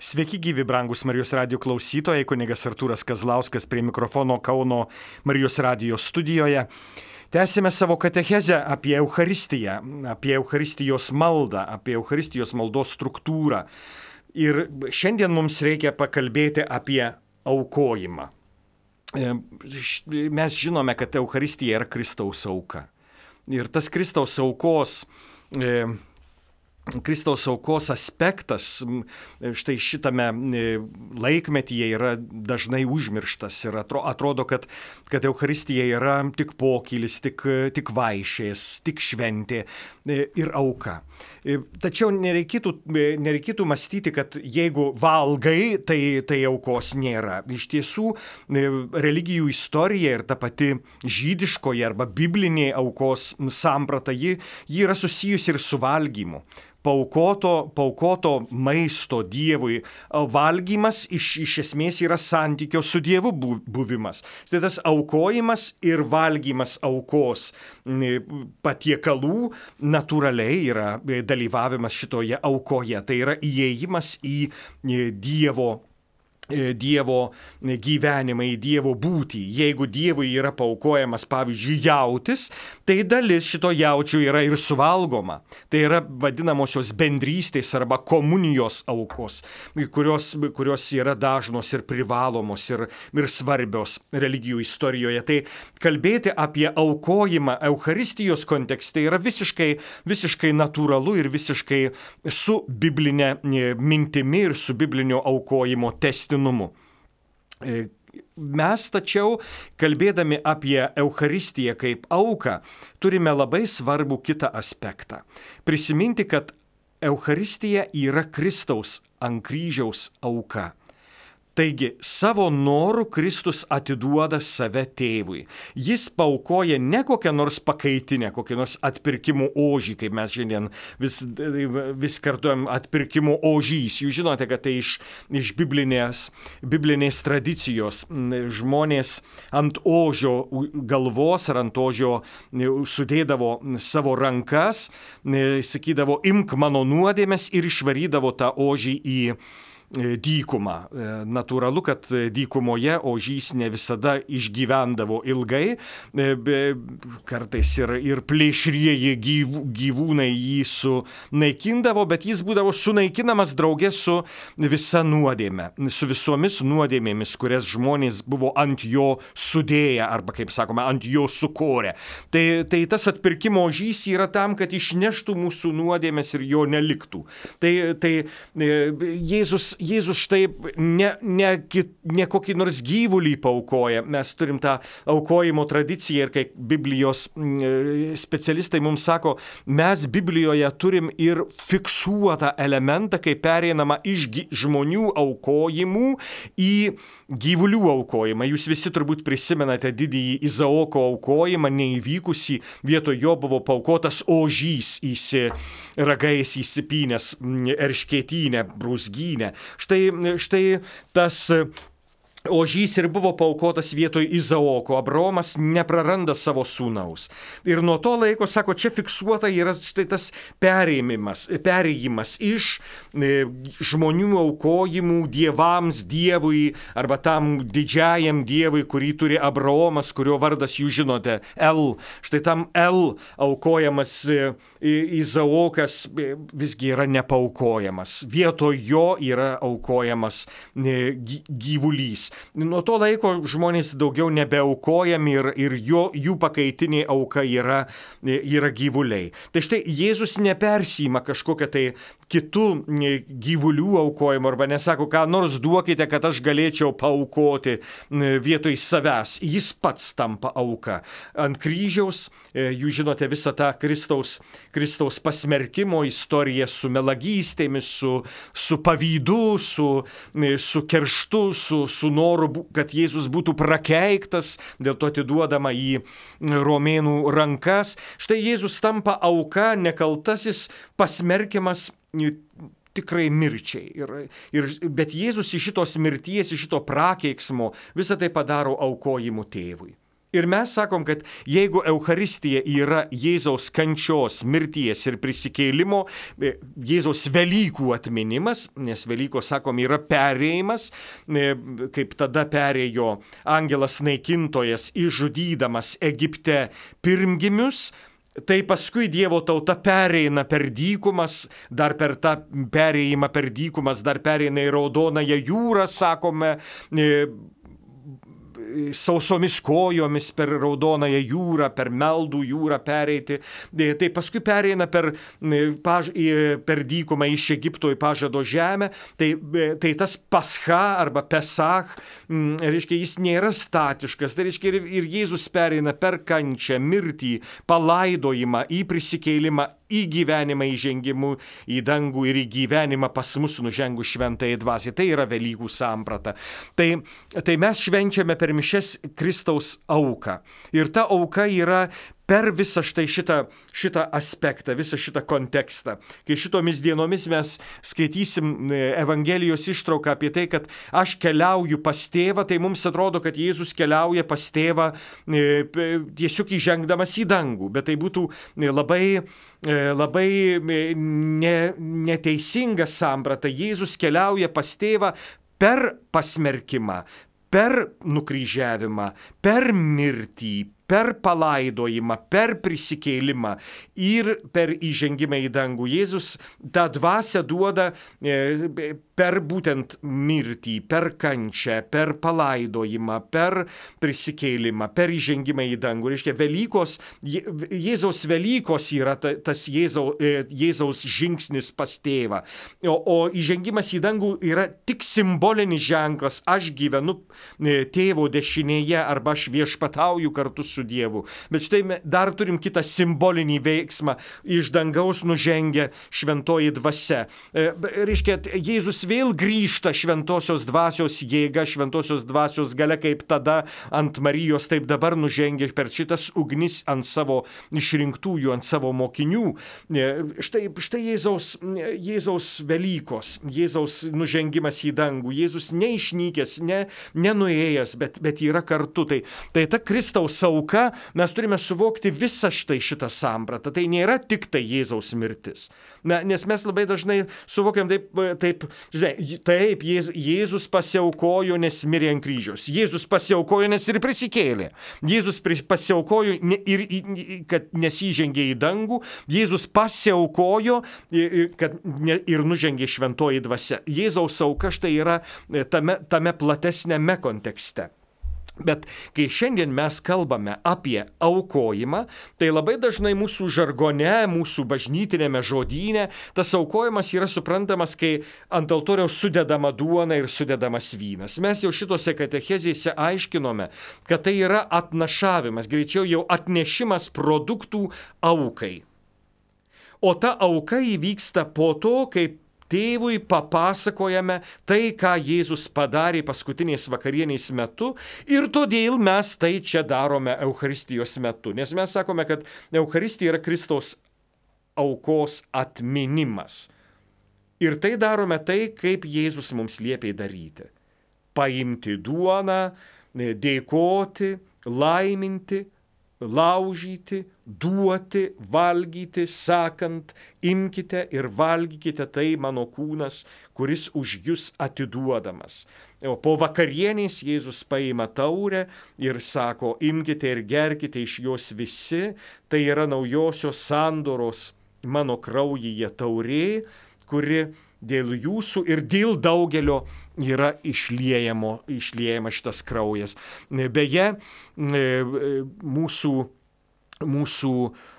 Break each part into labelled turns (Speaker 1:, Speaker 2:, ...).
Speaker 1: Sveiki gyvi, brangus Marijos radijo klausytojai, kunigas Artūras Kazlauskas prie mikrofono Kauno Marijos radijo studijoje. Tęsime savo katechezę apie Eucharistiją, apie Eucharistijos maldą, apie Eucharistijos maldos struktūrą. Ir šiandien mums reikia pakalbėti apie aukojimą. Mes žinome, kad Eucharistija yra Kristaus auka. Ir tas Kristaus aukos aspektas štai šitame laikmetyje yra dažnai užmirštas ir atrodo, kad Eucharistija yra tik pokylis, tik vaišės, tik šventė ir auka. Tačiau nereikėtų mąstyti, kad jeigu valgai, tai aukos nėra. Iš tiesų, religijų istorija ir ta pati žydiškoji arba biblinė aukos samprata, ji yra susijusi ir su valgymu. Paukoto maisto Dievui valgymas iš esmės yra santykio su Dievu buvimas. Tai tas aukojimas ir valgymas aukos patiekalų natūraliai yra dalyvavimas šitoje aukoje. Tai yra įėjimas į Dievo gyvenimą, į Dievo būtį. Jeigu Dievui yra paaukojamas, pavyzdžiui, jautis, tai dalis šito jaučio yra ir suvalgoma. Tai yra vadinamosios bendrystės arba komunijos aukos, kurios yra dažnos ir privalomos ir svarbios religijų istorijoje. Tai kalbėti apie aukojimą Eucharistijos kontekste yra visiškai natūralu ir visiškai su biblinė mintimi ir su biblinio aukojimo tęstinumu. Mes tačiau, kalbėdami apie Eucharistiją kaip auką, turime labai svarbų kitą aspektą. Prisiminti, kad Eucharistija yra Kristaus ant kryžiaus auka. Taigi, savo norų Kristus atiduoda save tėvui. Jis paaukoja ne kokią nors pakaitinę, kokią nors atpirkimo ožį, kaip mes šiandien vis kartuojam atpirkimo ožys. Jūs žinote, kad tai iš biblinės tradicijos žmonės ant ožio galvos ar ant ožio sudėdavo savo rankas, sakydavo, imk mano nuodėmes ir išvarydavo tą ožį į dykumą. Natūralu, kad dykumoje ožys ne visada išgyvendavo ilgai, kartais ir plėšrieji gyvūnai jį sunaikindavo, bet jis būdavo sunaikinamas drauge su visa nuodėme, su visomis nuodėmėmis, kurias žmonės buvo ant jo sudėję arba, kaip sakome, ant jo sukorę. Tai tas atpirkimo ožys yra tam, kad išneštų mūsų nuodėmes ir jo neliktų. Tai Jėzus štai ne kokį nors gyvulį paaukoja. Mes turim tą aukojimo tradiciją ir kai Biblijos specialistai mums sako, mes Biblijoje turim ir fiksuotą elementą, kai pereinama iš žmonių aukojimų į gyvulių aukojimą. Jūs visi turbūt prisimenate didįjį Izaoko aukojimą, neįvykusį, vietoj jo buvo paaukotas ožys ragais įsipynęs erškėtynę, brūzgynę. Štai tas ožys ir buvo paaukotas vietoj Izaoko. Abraomas nepraranda savo sūnaus. Ir nuo to laiko, sako, čia fiksuota yra štai tas perėjimas iš žmonių aukojimų dievams, Dievui arba tam didžiajam Dievui, kurį turi Abraomas, kurio vardas jūs žinote, El. Štai tam El aukojamas Izaokas visgi yra nepaaukojamas. Vietoj jo yra aukojamas gyvulys. Nuo to laiko žmonės daugiau nebeaukojami ir jų pakaitinė auka yra gyvuliai. Tai štai Jėzus nepersima kažkokią tai kitų gyvulių aukojimo arba nesako, ką nors duokite, kad aš galėčiau paaukoti vietoj savęs. Jis pats tampa auka. Ant kryžiaus, jūs žinote visą tą Kristaus pasmerkimo istoriją su melagystėmis, su pavydu, su kerštu, su noru, kad Jėzus būtų prakeiktas, dėl to atiduodama į romėnų rankas. Štai Jėzus tampa auka, nekaltasis, pasmerkiamas tikrai mirčiai. Bet Jėzus iš šitos mirties, iš šito prakeiksmo visą tai padaro aukojimu tėvui. Ir mes sakom, kad jeigu Eucharistija yra Jėzaus kančios, mirties ir prisikėlimo, Jėzaus Velykų atminimas, nes Velykos, sakom, yra perėjimas, kaip tada perėjo angelas naikintojas, išžudydamas Egipte pirmgimius, tai paskui Dievo tauta pereina per dykumas, dar per tą perėjimą per dykumas, dar pereina į Raudonąją jūrą, sakome, sausomis kojomis per Raudonąją jūrą, per Meldų jūrą pereiti. Tai paskui pereina per dykumą iš Egipto į pažado žemę. Tai tas Pascha arba Pesach, reiškia, jis nėra statiškas. Tai reiškia, ir Jėzus pereina per kančią, mirtį, palaidojimą, į prisikėlimą, į gyvenimą įžengimu į dangų ir į gyvenimą pas mus nužengų šventąją dvasią. Tai yra Velykų samprata. Tai mes švenčiame per mišias Kristaus auką. Ir ta auka yra per visą šitą aspektą, visą šitą kontekstą. Kai šitomis dienomis mes skaitysim Evangelijos ištrauką apie tai, kad aš keliauju pas tėvą, tai mums atrodo, kad Jėzus keliauja pas tėvą tiesiog įžengdamas į dangų. Bet tai būtų labai neteisinga samprata. Jėzus keliauja pas tėvą per pasmerkimą, per nukryžiavimą, per mirtį, per palaidojimą, per prisikėlimą ir per įžengimą į dangų. Jėzus tą dvasią duoda per būtent mirtį, per kančią, per palaidojimą, per prisikėlimą, per įžengimą į dangų. Reiškia, Jėzaus Velykos yra tas Jėzaus žingsnis pas tėvą. O įžengimas į dangų yra tik simbolinis ženklas. Aš gyvenu tėvo dešinėje arba aš viešpatauju kartu su Dievu. Bet štai dar turim kitą simbolinį veiksmą. Iš dangaus nužengia šventoji dvasia. Reiškia, Jėzus vėl grįžta šventosios dvasios jėga, šventosios dvasios galia, kaip tada ant Marijos, taip dabar nužengia per šitas ugnis ant savo išrinktųjų, ant savo mokinių. Štai Jėzaus Velykos, Jėzaus nužengimas į dangų. Jėzus neišnykęs, nenuėjęs, bet yra kartu. Tai ta Kristaus auka, mes turime suvokti visą šitą sampratą. Tai nėra tik tai Jėzaus mirtis. Nes mes labai dažnai suvokiam taip, Jėzus pasiaukojo, nes mirė ant kryžiaus. Jėzus pasiaukojo, nes ir prisikėlė. Jėzus pasiaukojo, nes įžengė į dangų. Jėzus pasiaukojo, ir nužengė šventoji dvasia. Jėzaus auka štai yra tame platesnėme kontekste. Bet kai šiandien mes kalbame apie aukojimą, tai labai dažnai mūsų žargone, mūsų bažnytinėme žodyne, tas aukojimas yra suprantamas, kai ant altoriaus sudedama duona ir sudedamas vynas. Mes jau šitose katechezėse aiškinome, kad tai yra atnašavimas, greičiau jau atnešimas produktų aukai. O ta auka įvyksta po to, kai tėvui papasakojame tai, ką Jėzus padarė paskutinės vakarienės metu, ir todėl mes tai čia darome Eucharistijos metu. Nes mes sakome, kad Eucharistija yra Kristaus aukos atminimas. Ir tai darome tai, kaip Jėzus mums liepė daryti. Paimti duoną, dėkoti, laiminti, laužyti, duoti, valgyti, sakant, imkite ir valgykite, tai mano kūnas, kuris už jūs atiduodamas. O po vakarienės Jėzus paima taurę ir sako, imkite ir gerkite iš jos visi, tai yra naujosios sandoros mano kraujyje taurė, kuri dėl jūsų ir dėl daugelio yra išliejama šitas kraujas. Beje, mūsų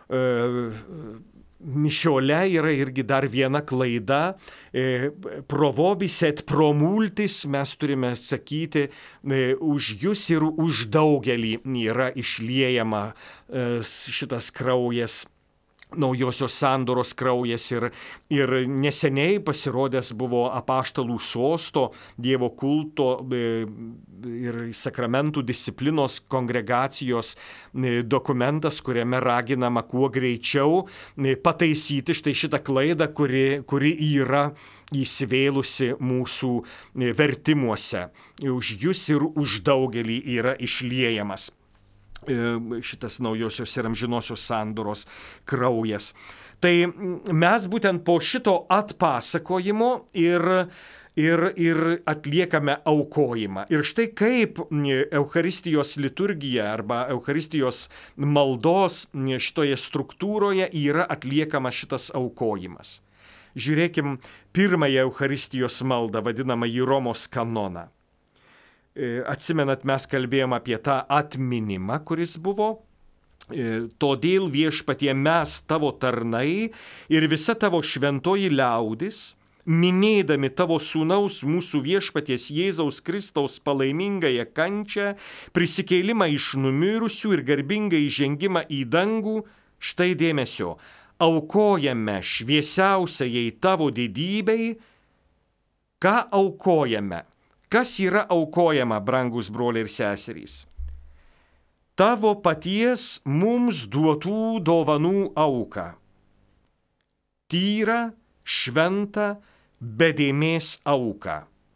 Speaker 1: mišiole yra irgi dar viena klaida. Pro vobis et pro multis, mes turime sakyti, už jūs ir už daugelį yra išliejama šitas kraujas. Naujosios sandoros kraujas ir neseniai pasirodęs buvo apaštalų sosto, Dievo kulto ir sakramentų disciplinos kongregacijos dokumentas, kuriame raginama kuo greičiau pataisyti štai šitą klaidą, kuri yra įsivėlusi mūsų vertimuose. Už jūs ir už daugelį yra išliejamas. šitas naujosios ir amžinosios sandoros kraujas. Tai mes būtent po šito atpasakojimo ir atliekame aukojimą. Ir štai kaip Eucharistijos liturgija arba Eucharistijos maldos šitoje struktūroje yra atliekamas šitas aukojimas. Žiūrėkim pirmąją Eucharistijos maldą, vadinamąjį Romos kanoną. Atsimenat, mes kalbėjom apie tą atminimą, kuris buvo. Todėl viešpatie mes tavo tarnai ir visa tavo šventoji liaudis, minėdami tavo sūnaus mūsų viešpaties Jėzaus Kristaus palaimingąją kančią, prisikėlimą iš numirusių ir garbingą įžengimą į dangų, štai dėmesio, aukojame šviesiausiai tavo didybei. Ką aukojame? Kas yra aukojama, brangus broliai ir seserys? Tavo paties mums duotų dovanų auką. Tyra, šventa, be dėmės auką.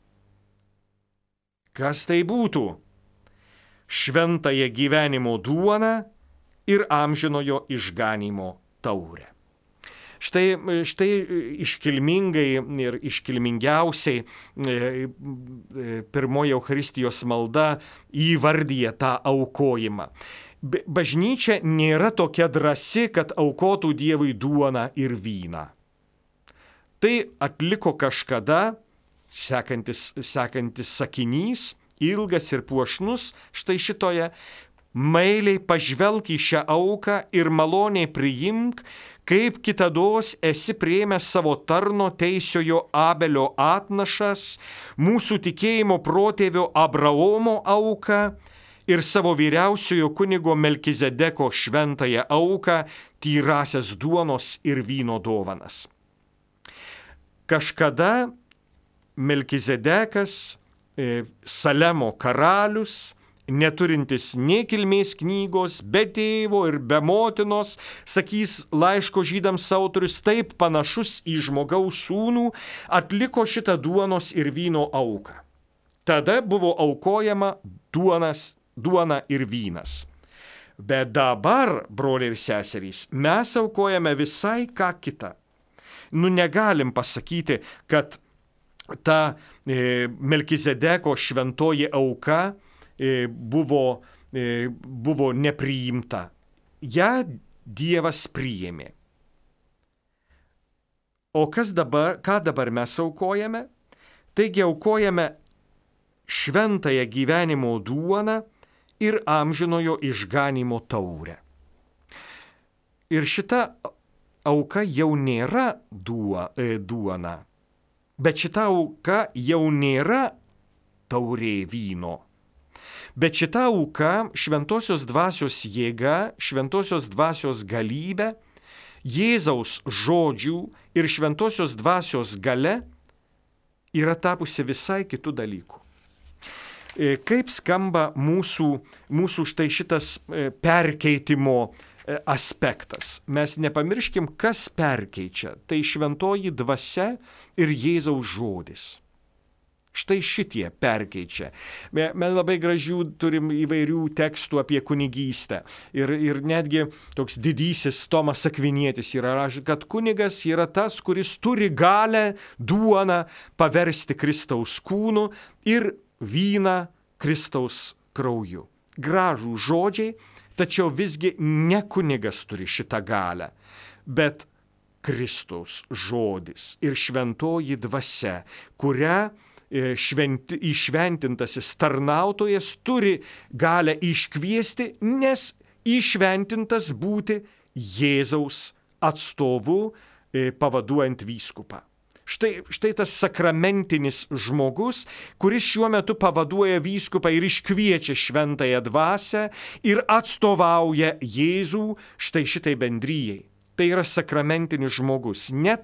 Speaker 1: Kas tai būtų? Šventąją gyvenimo duoną ir amžinojo išganymo taurę. Štai iškilmingai ir iškilmingiausiai pirmoji Eucharistijos malda įvardyja tą aukojimą. Bažnyčia nėra tokia drąsi, kad aukotų Dievui duoną ir vyną. Tai atliko kažkada, sekantis sakinys, ilgas ir puošnus, štai šitoje, meiliai pažvelk į šią auką ir maloniai priimk, kaip kitados esi priėmęs savo tarno teisiojo Abelio atnašas, mūsų tikėjimo protėvio Abraomo auką ir savo vyriausiojo kunigo Melkizedeko šventąją auką, tyrasias duonos ir vyno dovanas. Kažkada Melkizedekas, Salemo karalius, neturintis nei kilmės knygos, be tėvo ir be motinos, sakys laiško žydams autorius, taip panašus į žmogaus sūnų, atliko šitą duonos ir vyno auką. Tada buvo aukojama duona ir vynas. Bet dabar, broliai ir seserys, mes aukojame visai ką kitą. Negalim pasakyti, kad ta Melkizedeko šventoji auka buvo nepriimta. Ja Dievas priėmė. O ką dabar mes aukojame? Taigi aukojame šventąją gyvenimo duoną ir amžinojo išganymo taurę. Ir šita auka jau nėra duona, bet šita auka jau nėra taurė vyno. Bet šita auka šventosios dvasios jėga, šventosios dvasios galybė, Jėzaus žodžių ir šventosios dvasios gale yra tapusi visai kitų dalykų. Kaip skamba mūsų štai šitas perkeitimo aspektas. Mes nepamirškim, kas perkeičia. Tai šventoji dvasia ir Jėzaus žodis. Štai šitie perkeičia. Mes labai gražių turim įvairių tekstų apie kunigystę. Ir netgi toks didysis Tomas Akvinietis yra rašęs, kad kunigas yra tas, kuris turi galę duoną paversti Kristaus kūnu ir vyną Kristaus krauju. Gražų žodžiai, tačiau visgi ne kunigas turi šitą galę, bet Kristaus žodis ir šventoji dvasia, kurią įšventintasis tarnautojas turi galę iškviesti, nes įšventintas būti Jėzaus atstovu pavaduojant vyskupą. Štai tas sakramentinis žmogus, kuris šiuo metu pavaduoja vyskupą ir iškviečia šventąją dvasią ir atstovauja Jėzų štai šitai bendryjai. Tai yra sakramentinis žmogus. Ne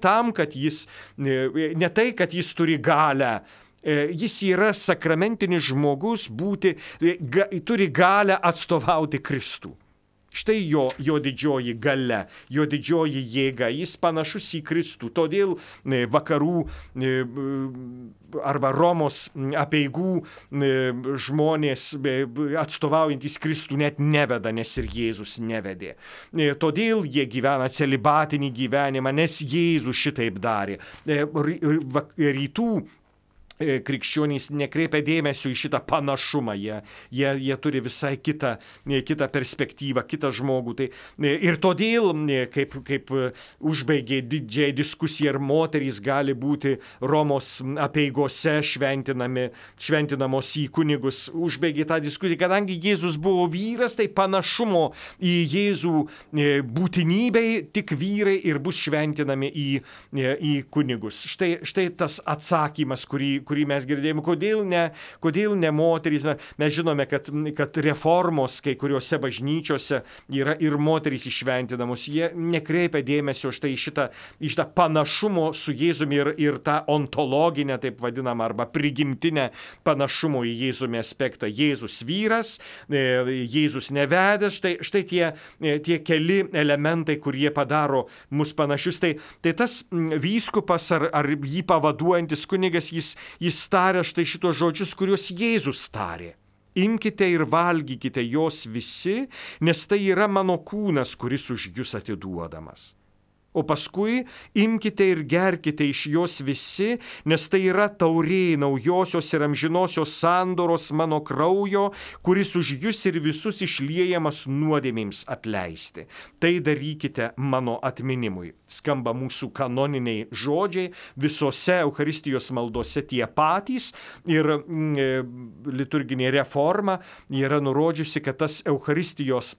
Speaker 1: tai, kad jis turi galę. Jis yra sakramentinis žmogus, turi galę atstovauti Kristų. Štai jo didžioji galia, jo didžioji jėga, jis panašus į Kristų. Todėl vakarų arba Romos apeigų žmonės atstovaujantys Kristų net neveda, nes ir Jėzus nevedė. Todėl jie gyvena celibatinį gyvenimą, nes Jėzus šitaip darė. Rytų krikščionys nekreipia dėmesio į šitą panašumą, jie turi visai kitą perspektyvą, kitą žmogų. Ir todėl, kaip užbaigė didžiąją diskusiją, ar moterys gali būti Romos apeigose šventinamos į kunigus, užbaigė tą diskusiją, kadangi Jėzus buvo vyras, tai panašumo į Jėzų būtinybei tik vyrai ir bus šventinami į kunigus. Štai tas atsakymas, kurį mes girdėjome, kodėl ne moterys. Mes žinome, kad reformos kai kuriuose bažnyčiose yra ir moterys išventinamos. Jie nekreipia dėmesio štai į šitą panašumo su Jėzumi ir tą ontologinę, taip vadinamą, arba prigimtinę panašumo į Jėzumi aspektą. Jėzus vyras, Jėzus nevedęs, štai tie keli elementai, kurie padaro mus panašius. Tai tas vyskupas ar jį pavaduojantis kunigas, jis taria štai šitos žodžius, kuriuos Jėzus tarė. Imkite ir valgykite jos visi, nes tai yra mano kūnas, kuris už jus atiduodamas. O paskui imkite ir gerkite iš jos visi, nes tai yra taurė naujosios ir amžinosios sandoros mano kraujo, kuris už jus ir visus išliejamas nuodėmėms atleisti. Tai darykite mano atminimui. Skamba mūsų kanoniniai žodžiai, visose Eucharistijos maldose tie patys, ir liturginė reforma yra nurodžiusi, kad tas Eucharistijos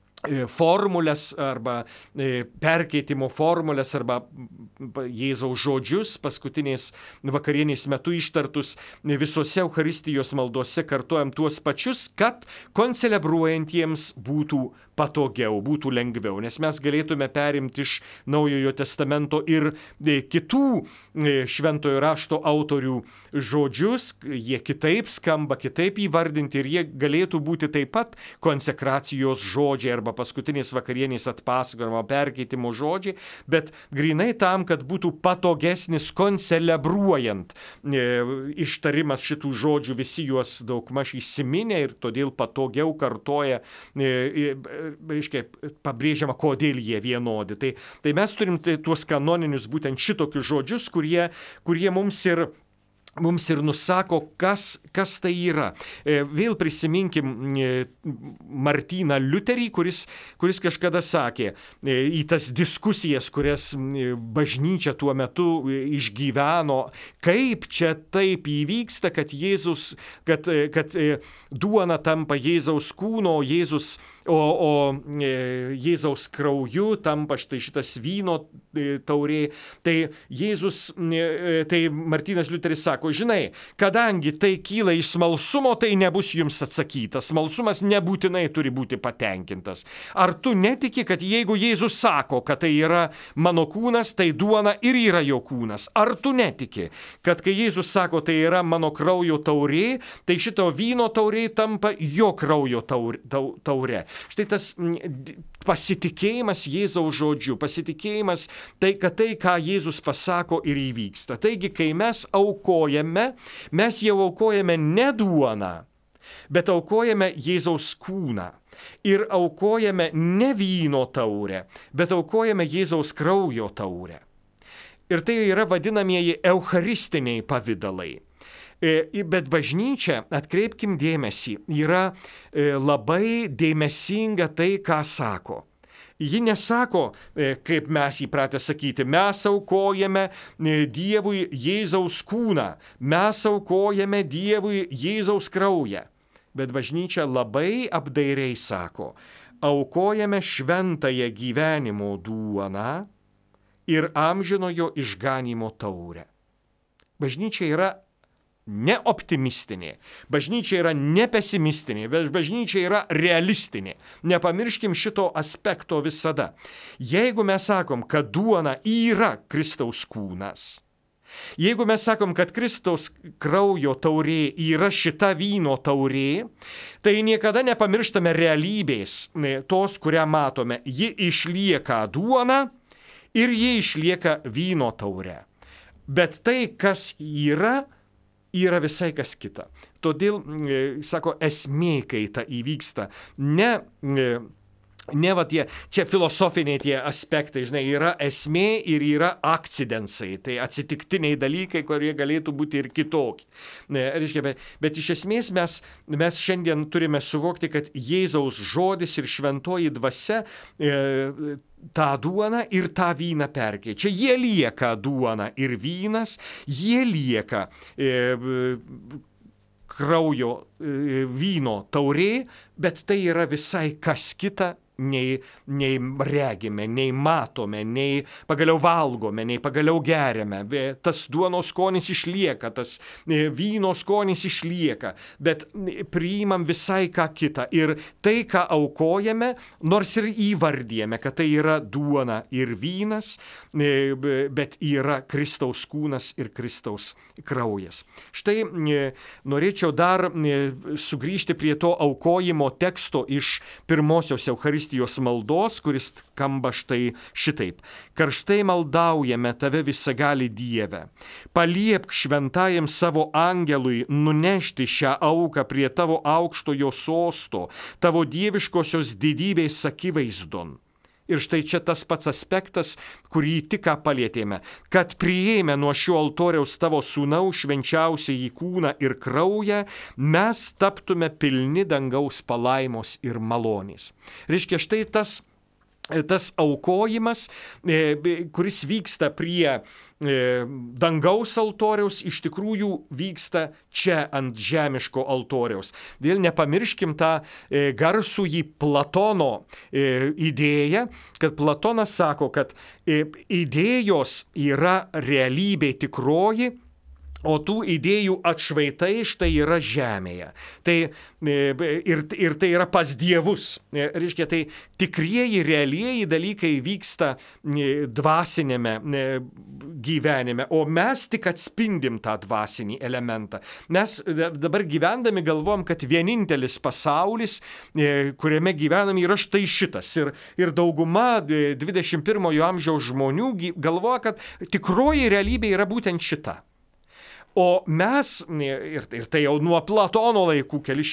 Speaker 1: formulės arba perkeitimo formulės arba Jėzaus žodžius paskutiniais vakarienės metu ištartus visose Eucharistijos maldose kartuojam tuos pačius, kad koncelebruojantiems būtų patogiau, būtų lengviau, nes mes galėtume perimti iš Naujojo testamento ir kitų šventojo rašto autorių žodžius, jie kitaip skamba, kitaip įvardinti, ir jie galėtų būti taip pat konsekracijos žodžiai arba paskutinės vakarienės atpasakojimo perkeitimo žodžiai, bet grinai tam, kad būtų patogesnis koncelebruojant ištarimas šitų žodžių, visi juos daugmaž įsiminę ir todėl patogiau kartoja, reiškia, pabrėžiama, kodėl jie vienodi. Tai mes turim tuos kanoninius būtent šitokius žodžius, kurie mums ir nusako, kas tai yra. Vėl prisiminkim Martyną Liuterį, kuris kažkada sakė į tas diskusijas, kurias bažnyčia tuo metu išgyveno, kaip čia taip įvyksta, kad duona tampa Jėzaus kūno, o Jėzaus krauju tampa štai šitas vyno taurė. Tai Martynas Liuteris sako, žinai, kadangi tai kyla iš smalsumo, tai nebus jums atsakyta. Smalsumas nebūtinai turi būti patenkintas. Ar tu netiki, kad jeigu Jėzus sako, kad tai yra mano kūnas, tai duona ir yra jo kūnas? Ar tu netiki, kad kai Jėzus sako, tai yra mano kraujo taurė, tai šito vyno taurė tampa jo kraujo taurė? Štai tas pasitikėjimas Jėzaus žodžiu, pasitikėjimas kad tai, ką Jėzus pasako, ir įvyksta. Taigi, kai mes aukojame, mes jau aukojame ne duoną, bet aukojame Jėzaus kūną. Ir aukojame ne vyno taurę, bet aukojame Jėzaus kraujo taurę. Ir tai yra vadinamieji eucharistiniai pavidalai. Bet bažnyčia, atkreipkim dėmesį, yra labai dėmesinga tai, ką sako. Ji nesako, kaip mes įpratę sakyti, mes aukojame Dievui Jėzaus kūną, mes aukojame Dievui Jėzaus kraują. Bet bažnyčia labai apdairiai sako, aukojame šventąją gyvenimo duoną ir amžinojo išganymo taurę. Bažnyčia yra ne optimistinė, bažnyčia yra ne pesimistinė, bet bažnyčia yra realistinė. Nepamirškim šito aspekto visada. Jeigu mes sakom, kad duona yra Kristaus kūnas, jeigu mes sakom, kad Kristaus kraujo taurė yra šita vyno taurė, tai niekada nepamirštame realybės, tos, kurią matome. Ji išlieka duona ir ji išlieka vyno taurė. Bet tai, kas yra, yra visai kas kita. Todėl, sako, esmė kaita įvyksta ne va tie, čia filosofiniai tie aspektai, žinai, yra esmė ir yra akcidensai, tai atsitiktiniai dalykai, kurie galėtų būti ir kitokie. Reiškia, bet iš esmės mes šiandien turime suvokti, kad Jėzaus žodis ir šventoji dvasia tą duoną ir tą vyną perkeičia. Jie lieka duona ir vynas, jie lieka kraujo vyno taurė, bet tai yra visai kas kita, nei regime, nei matome, nei pagaliau valgome, nei pagaliau geriame. Tas duonos skonis išlieka, tas vyno skonis išlieka, bet priimam visai ką kitą. Ir tai, ką aukojame, nors ir įvardyjame, kad tai yra duona ir vynas, bet yra Kristaus kūnas ir Kristaus kraujas. Štai norėčiau dar sugrįžti prie to aukojimo teksto iš pirmosios Eucharistijos maldos, kuris skamba štai šitaip. Karštai maldaujame tave visagali Dieve. Paliepk šventajam savo angelui nunešti šią auką prie tavo aukštojo sosto, tavo dieviškosios didybės akivaizdon. Ir štai čia tas pats aspektas, kurį tik ką palietėme, kad priėmę nuo šio altoriaus tavo sūnaus švenčiausiąjį kūną ir kraują, mes taptume pilni dangaus palaimos ir malonės. Reiškia, štai tas aukojimas, kuris vyksta prie dangaus altoriaus, iš tikrųjų vyksta čia ant žemiško altoriaus. Dėl nepamirškim tą garsųjį Platono idėją, kad Platonas sako, kad idėjos yra realybė tikroji, o tų idėjų atšvaitai štai yra žemėje. Tai, ir tai yra pas dievus. Reiškia, tai tikrieji, realieji dalykai vyksta dvasinėme gyvenime, o mes tik atspindim tą dvasinį elementą. Mes dabar gyvendami galvom, kad vienintelis pasaulis, kuriame gyvename, yra štai šitas. Ir dauguma 21 amžiaus žmonių galvoja, kad tikroji realybė yra būtent šita. O mes, ir tai jau nuo Platono laikų,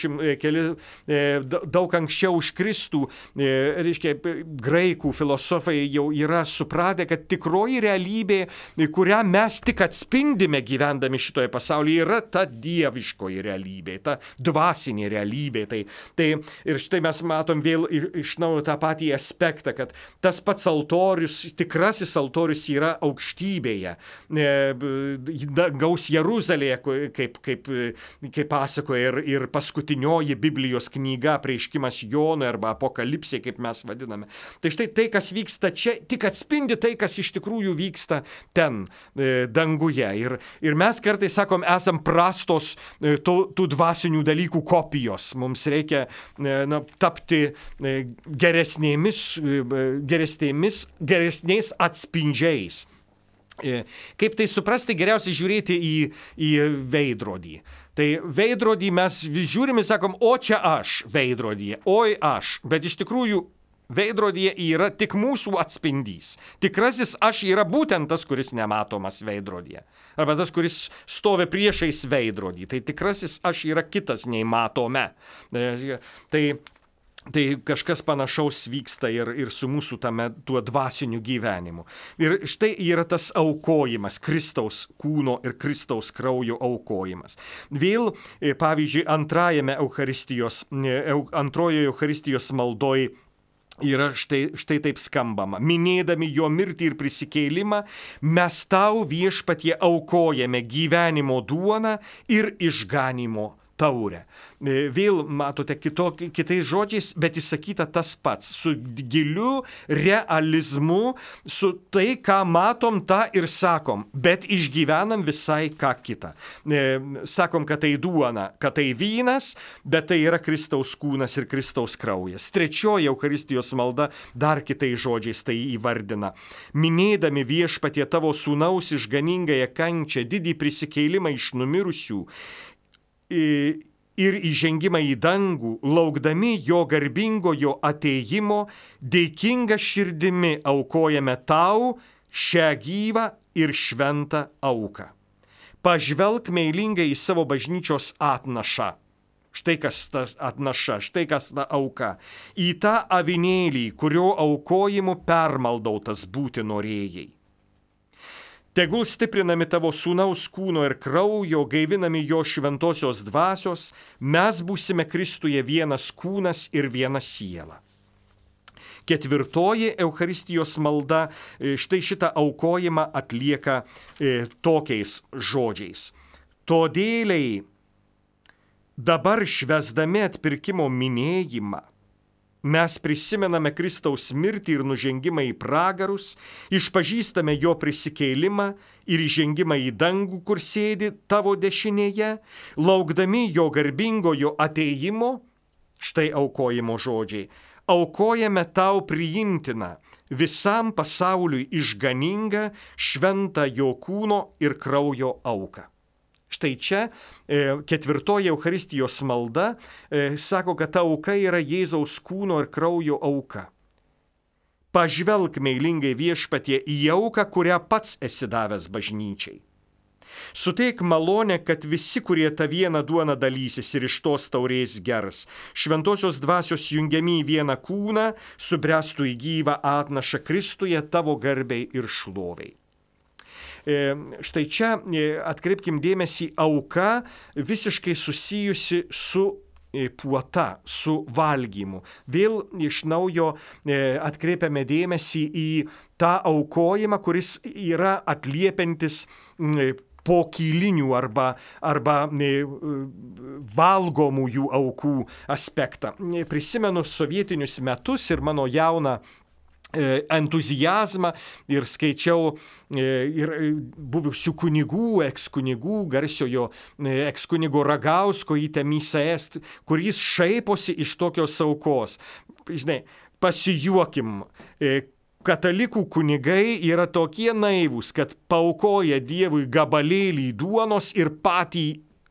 Speaker 1: daug anksčiau už Kristų, reiškia, graikų filosofai jau yra supratę, kad tikroji realybė, kurią mes tik atspindime gyvendami šitoje pasaulyje, yra ta dieviškoji realybė, ta dvasinė realybė. Tai ir štai mes matom vėl iš naujo tą patį aspektą, kad tas pats altorius, tikrasis altorius yra aukštybėje, dangaus Jeruzalėje, kaip pasakoja ir paskutinioji Biblijos knyga, Apreiškimas Jonui arba Apokalipsė, kaip mes vadiname. Tai štai tai, kas vyksta čia, tik atspindi tai, kas iš tikrųjų vyksta ten, danguje. Ir mes kartais sakom, esam prastos tų dvasinių dalykų kopijos. Mums reikia tapti geresniais atspindžiais. Kaip tai suprasti, geriausiai žiūrėti į veidrodį. Tai veidrodį mes žiūrim ir sakom, o čia aš veidrodyje, oi aš, bet iš tikrųjų veidrodyje yra tik mūsų atspindys. Tikrasis aš yra būtent tas, kuris nematomas veidrodyje. Arba tas, kuris stovi priešais veidrodį. Tai tikrasis aš yra kitas nei matome. Tai kažkas panašaus vyksta ir su mūsų tuo dvasiniu gyvenimu. Ir štai yra tas aukojimas, Kristaus kūno ir Kristaus kraujo aukojimas. Vėl, pavyzdžiui, antrojoje Eucharistijos maldoje yra štai taip skambama. Minėdami jo mirtį ir prisikėlimą, mes tau viešpatie aukojame gyvenimo duoną ir išganimo taurę. Vėl matote kitais žodžiais, bet įsakyta tas pats, su giliu realizmu, su tai, ką matom, tą ir sakom, bet išgyvenam visai ką kitą. Sakom, kad tai duona, kad tai vynas, bet tai yra Kristaus kūnas ir Kristaus kraujas. Trečioji Eucharistijos malda dar kitais žodžiais tai įvardina. Minėdami viešpatie tavo sūnaus išganingąją kančią, didį prisikėlimą iš numirusių, ir įžengimą į dangų, laukdami jo garbingojo atėjimo, dėkinga širdimi aukojame tau šią gyvą ir šventą auką. Pažvelk meilingai į savo bažnyčios atnašą. Štai kas tas atnaša, štai kas ta auka. Į tą avinėlį, kurio aukojimu permaldautas būti norėjai. Tegul stiprinami tavo sūnaus kūno ir kraujo, gaivinami jo šventosios dvasios, mes būsime Kristuje vienas kūnas ir viena siela. Ketvirtoji Eucharistijos malda štai šitą aukojimą atlieka tokiais žodžiais. Todėliai dabar švęsdami atpirkimo minėjimą, mes prisimename Kristaus mirtį ir nužengimą į pragarus, išpažįstame jo prisikėlimą ir įžengimą į dangų, kur sėdi tavo dešinėje, laukdami jo garbingojo atėjimo, štai aukojimo žodžiai, aukojame tau priimtiną, visam pasauliui išganingą, šventą jo kūno ir kraujo auką. Štai čia ketvirtoji Eucharistijos malda sako, kad ta auka yra Jėzaus kūno ir kraujo auka. Pažvelk meilingai Viešpatie į auką, kurią pats esi davęs bažnyčiai. Suteik malonę, kad visi, kurie tą vieną duoną dalysis ir iš tos taurės gers, šventosios dvasios jungiami į vieną kūną, subręstų į gyvą atnašą Kristuje tavo garbei ir šloviai. Štai čia atkreipkim dėmesį, auka visiškai susijusi su puota, su valgymu. Vėl iš naujo atkreipiame dėmesį į tą aukojimą, kuris yra atliepiantis pokylinių arba valgomųjų aukų aspektą. Prisimenu sovietinius metus ir mano jauną entuzijazmą ir skaičiau ir buvusių kunigų, ekskunigų, garsiojo ekskunigo Ragausko į Temysą Est, kur jis šaiposi iš tokios aukos. Žinai, pasijuokim, katalikų kunigai yra tokie naivūs, kad paaukoja Dievui gabalėlį duonos ir patį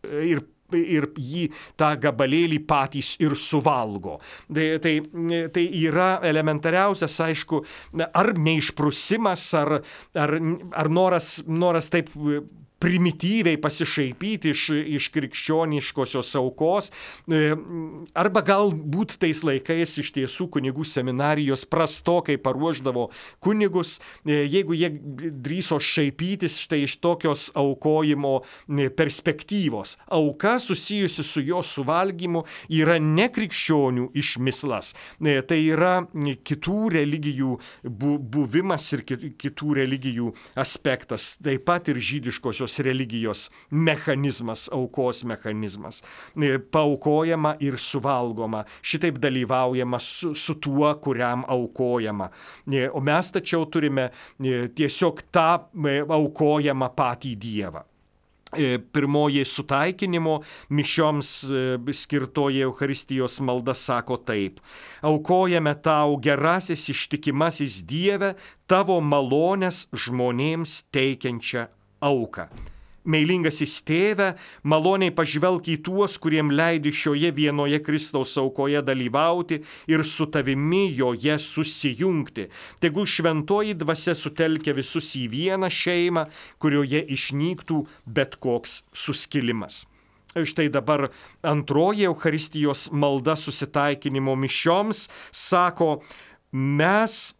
Speaker 1: ir jį tą gabalėlį patys ir suvalgo. Tai yra elementariausias, aišku, ar neišprusimas, ar noras taip primityviai pasišaipyti iš krikščioniškosios aukos, arba galbūt tais laikais iš tiesų kunigų seminarijos prastokai paruošdavo kunigus, jeigu jie drįso šaipytis štai iš tokios aukojimo perspektyvos. Auka susijusi su jo suvalgymu yra ne krikščionių išmislas, tai yra kitų religijų buvimas ir kitų religijų aspektas, taip pat ir žydiškosios religijos mechanizmas, aukos mechanizmas. Paaukojama ir suvalgoma, šitaip dalyvaujama su tuo, kuriam aukojama. O mes tačiau turime tiesiog tą aukojamą patį Dievą. Pirmoji sutaikinimo mišioms skirtoji Eucharistijos malda sako taip: aukojame tau, gerasis ištikimasis Dieve, tavo malonės žmonėms teikiančią auką. Meilingasis Tėve, maloniai pažvelk į tuos, kuriem leidi šioje vienoje Kristaus aukoje dalyvauti ir su tavimi joje susijungti. Tegul šventoji dvasia sutelkia visus į vieną šeimą, kurioje išnyktų bet koks suskilimas. Štai dabar antroji Eucharistijos malda susitaikinimo mišioms sako: mes,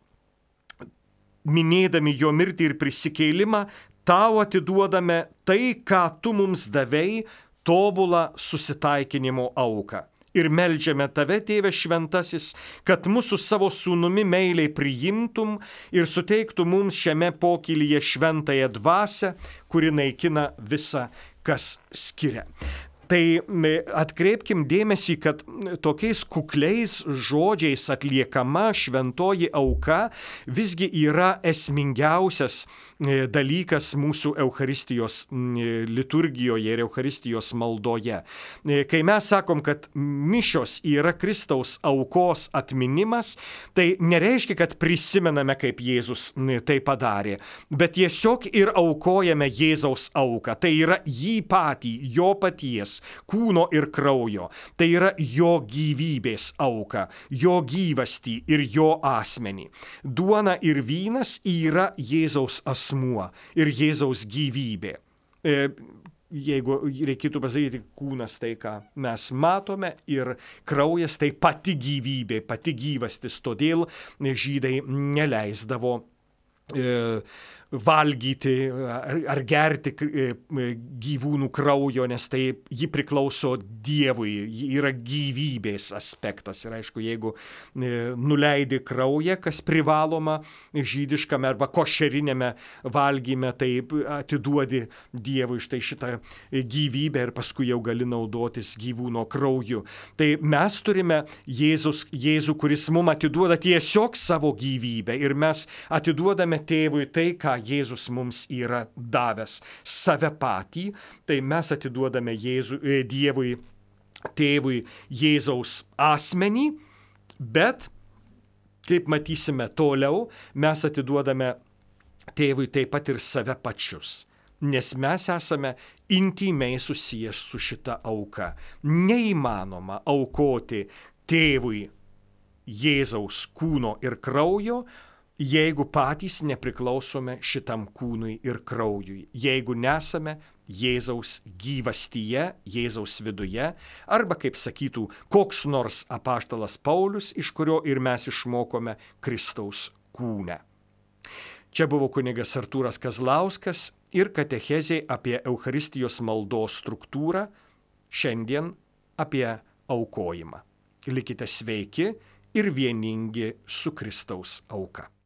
Speaker 1: minėdami jo mirtį ir prisikėlimą, tau atiduodame tai, ką tu mums davei, tobulą susitaikinimo auką. Ir meldžiame tave, Tėve šventasis, kad mūsų savo sūnumi meiliai priimtum ir suteiktų mums šiame pokylyje šventąją dvasią, kuri naikina visą, kas skiria. Tai atkreipkim dėmesį, kad tokiais kukliais žodžiais atliekama šventoji auka visgi yra esmingiausias dalykas mūsų Eucharistijos liturgijoje ir Eucharistijos maldoje. Kai mes sakom, kad mišios yra Kristaus aukos atminimas, tai nereiškia, kad prisimename, kaip Jėzus tai padarė, bet tiesiog ir aukojame Jėzaus auką. Tai yra jį patį, jo paties kūno ir kraujo. Tai yra jo gyvybės auka, jo gyvastį ir jo asmenį. Duona ir vynas yra Jėzaus asmuo ir Jėzaus gyvybė. jeigu reikėtų pasakyti, kūnas tai, ką mes matome, ir kraujas tai pati gyvybė, pati gyvastis. Todėl žydai neleisdavo valgyti ar gerti gyvūnų kraujo, nes tai ji priklauso Dievui, ji yra gyvybės aspektas. Ir aišku, jeigu nuleidi kraują, kas privaloma žydiškame arba košerinėme valgyme, tai atiduodi Dievui štai šitą gyvybę ir paskui jau gali naudotis gyvūno krauju. Tai mes turime Jėzų, kuris mums atiduoda tiesiog savo gyvybę, ir mes atiduodame Tėvui tai, ką Jėzus mums yra davęs, save patį. Tai mes atiduodame Dievui, Tėvui Jėzaus asmenį, bet, kaip matysime toliau, mes atiduodame Tėvui taip pat ir save pačius, nes mes esame intymiai susijęs su šita auka. Neįmanoma aukoti Tėvui Jėzaus kūno ir kraujo, jeigu patys nepriklausome šitam kūnui ir kraujui, jeigu nesame Jėzaus gyvastyje, Jėzaus viduje, arba, kaip sakytų, koks nors apaštalas Paulius, iš kurio ir mes išmokome Kristaus kūne. Čia buvo kunigas Artūras Kazlauskas ir katechezė apie Eucharistijos maldos struktūrą, šiandien apie aukojimą. Likite sveiki ir vieningi su Kristaus auka.